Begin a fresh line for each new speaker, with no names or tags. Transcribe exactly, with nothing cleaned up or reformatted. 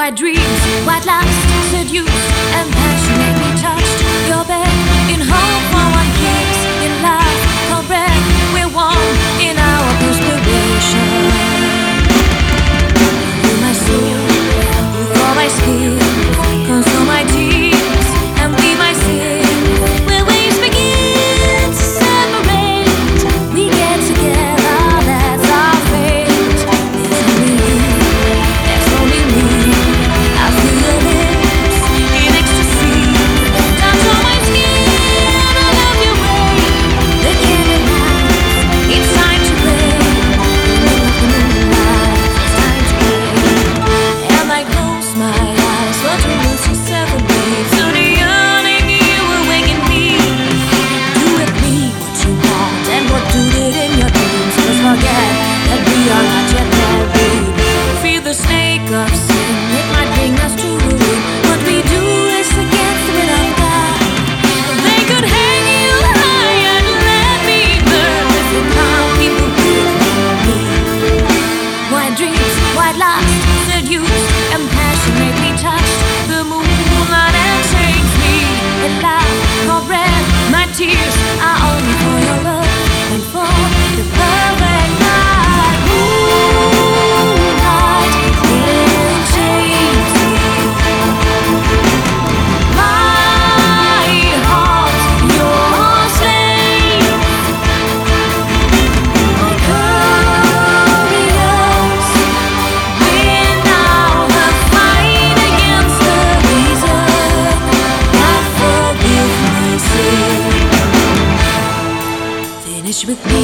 White dreams, white lust, seduced and passionately touched your bed in hope for one kiss, in love for breath. We're warm in our perspiration. Through my soul, for my skin, console my tears and be my sin. Where waves begin to separate, we get together, that's our fate. There's only you, there's only me. I feel your lips in ecstasy. Down to my skin, I love your way. The candle lights, it's time to play. In the middle of the moonlight, it's time to play. And I close my eyes, but to lose you separately. So the yearning you awaken me. Do with me what you want and what you did in your dreams. Just forget that we are not yet married. Feel the snake of sin, it might bring us to ruin. What we do is against the will of God. They could hang you high and let me burn. If you can't keep the will with me. White dreams, white lust, seduced and passionately touched the moonlight and changed me. In love, for breath, my tears are only for your love and for the perfect night. Moonlight will change me. My heart, your slave. My couriers win now the fight against the reason. God forgive my sin. Finish with me.